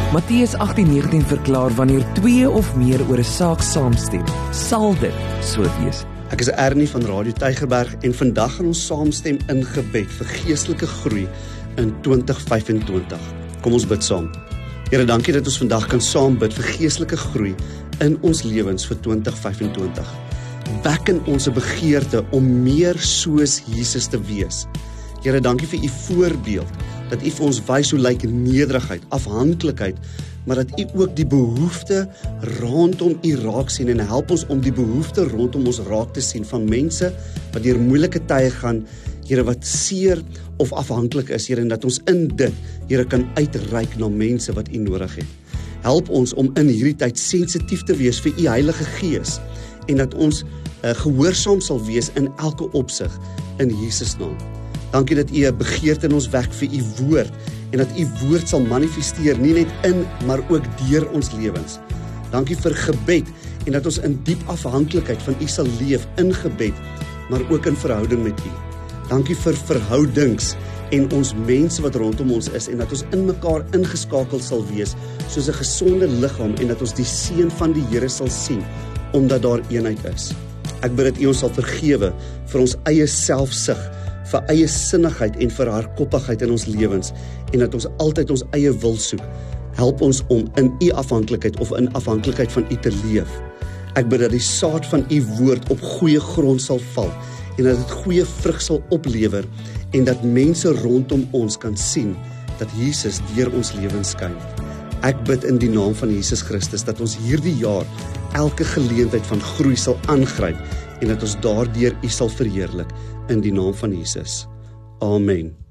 Matteus 18:19 verklaar wanneer 2 of meer oor 'n saak saamstem, sal dit so wees. Ek is Ernie van Radio Tygerberg en vandag gaan ons saamstem in gebed vir geestelike groei in 2025. Kom ons bid saam. Here, dankie dat ons vandag kan saam bid vir geestelike groei in ons lewens vir 2025. Wek in ons 'n begeerte om meer soos Jesus te wees. Here, dankie vir u voorbeeld, dat u vir ons wys hoe lyk nederigheid, afhanklikheid, maar dat u ook die behoefte rondom u raak sien en help ons om die behoefte rondom ons raak te sien van mense wat deur moeilike tye gaan, Here, wat seer of afhanklik is, Here, en dat ons in dit, Here, kan uitreik na mense wat u nodig het. Help ons om in hierdie tyd sensitief te wees vir u Heilige Gees en dat ons gehoorsaam sal wees in elke opsig in Jesus naam. Dankie dat u 'n begeerte in ons wek vir u woord en dat u woord sal manifesteer, nie net in, maar ook deur ons lewens. Dankie vir gebed en dat ons in diep afhanklikheid van u sal leef in gebed, maar ook in verhouding met u. Dankie vir verhoudings en ons mense wat rondom ons is en dat ons in mekaar ingeskakel sal wees soos 'n gesonde liggaam en dat ons die seën van die Here sal sien omdat daar eenheid is. Ek bid dat u ons sal vergewe vir ons eie selfsug, vir eie sinnigheid en vir hardkoppigheid in ons lewens en dat ons altyd ons eie wil soek. Help ons om in u afhanklikheid of in afhanklikheid van u te leef. Ek bid dat die saad van u woord op goeie grond sal val en dat dit goeie vrug sal oplewer en dat mense rondom ons kan sien dat Jesus deur ons lewens skyn. Ek bid in die naam van Jesus Christus dat ons hierdie jaar elke geleentheid van groei sal aangryp en dat ons daardeur u sal verheerlik in die naam van Jesus. Amen.